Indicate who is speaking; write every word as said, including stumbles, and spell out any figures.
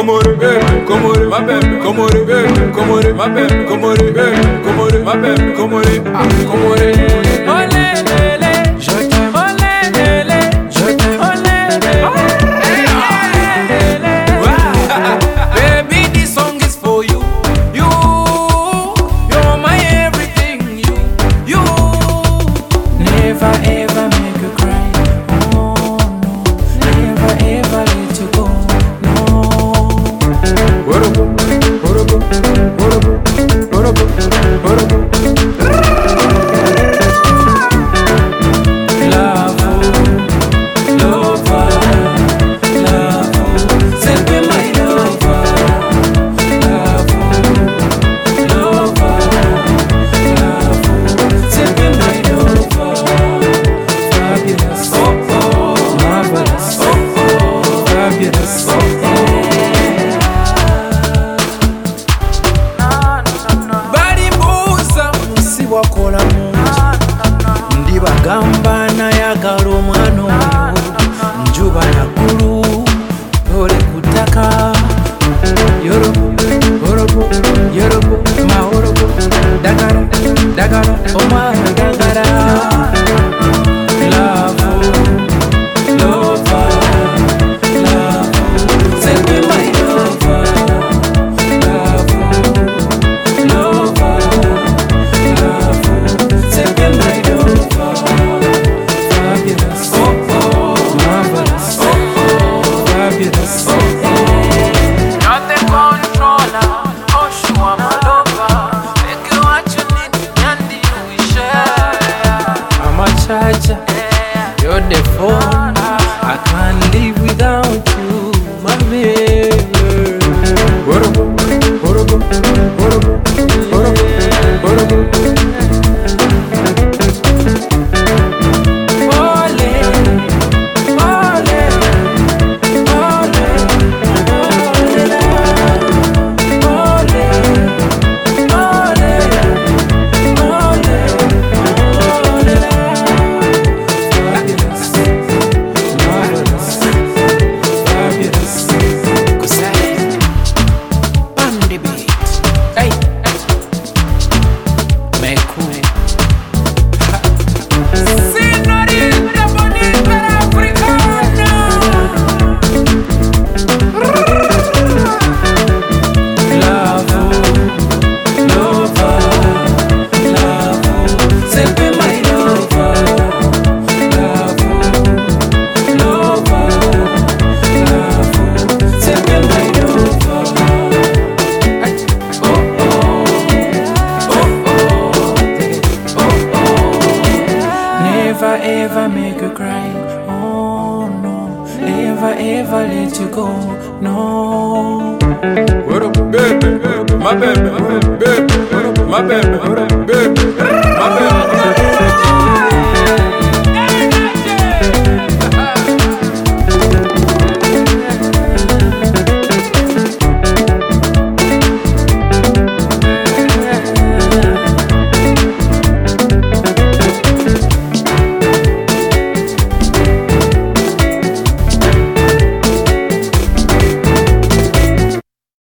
Speaker 1: Komore, baby, komore, my baby, komore, baby, komore, my baby, komore, baby, komore, my baby, komore, ah, komore. Olé, lélé, je t'aime. Olé, lélé, je t'aime. Olé, lélé, baby, this song is for you. You, you're my everything. You, you. Never ever make you cry. Oh no, never ever let you go. Wakola mungi ndibagamba nayagala omwana oyo njuba nakulu tole kutaka yorobo yorobo yorobo mahorobo dagara dagara omwana dagara you're the phone, I can't live without you, my baby. Horrible, horrible, horrible, horrible, horrible. Ole, ole, ole, never ever make you cry. Oh no, never ever let you go. No. What up, baby, my baby, baby, my baby.